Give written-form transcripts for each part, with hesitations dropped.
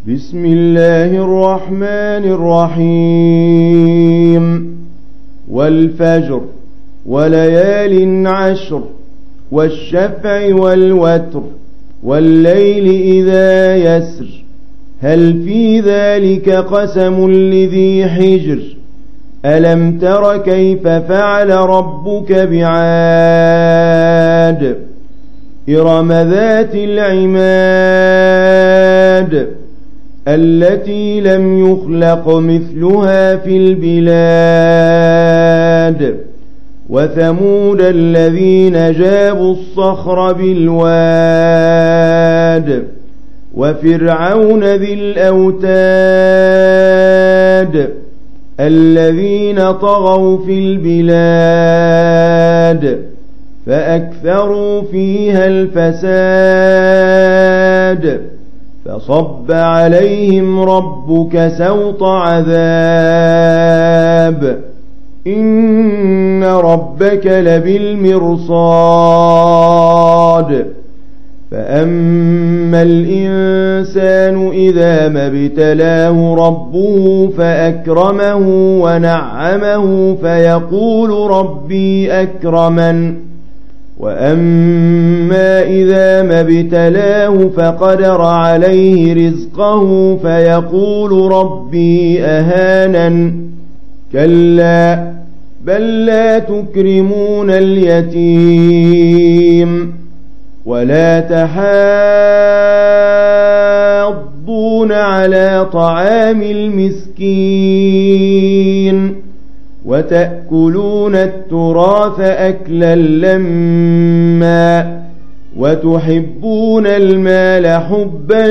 بسم الله الرحمن الرحيم والفجر وليال عشر والشفع والوتر والليل إذا يسر هل في ذلك قسم لذي حجر ألم تر كيف فعل ربك بعاد إرم ذات العماد التي لم يخلق مثلها في البلاد وثمود الذين جابوا الصخر بالواد وفرعون ذي الأوتاد الذين طغوا في البلاد فأكثروا فيها الفساد فصب عليهم ربك سوط عذاب إن ربك لبالمرصاد فأما الإنسان إذا ما ابتلاه ربه فأكرمه ونعمه فيقول ربي أكرمن وأما إذا ما ابتلاه فقدر عليه رزقه فيقول ربي أهانن كلا بل لا تكرمون اليتيم ولا تحاضون على طعام المسكين وتأكلون التراث أكلا لما وتحبون المال حبا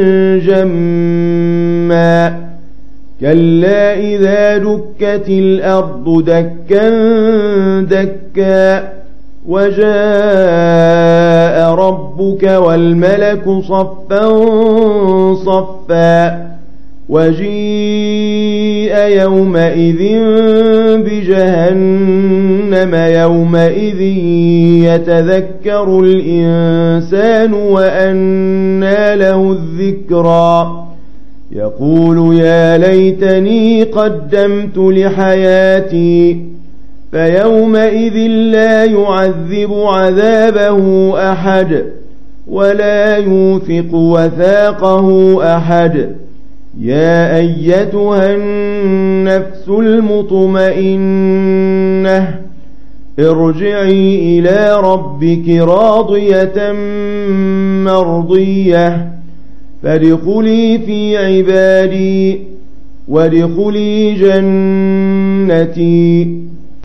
جما كلا إذا دكت الأرض دكا دكا وجاء ربك والملك صفا صفا وجيء يومئذ بجهنم يومئذ يتذكر الإنسان وأنى له الذكرى يقول يا ليتني قدمت لحياتي فيومئذ لا يعذب عذابه أحد ولا يوثق وثاقه أحد يا أيتها النفس المطمئنة ارجعي إلى ربك راضية مرضية فادخلي في عبادي وادخلي جنتي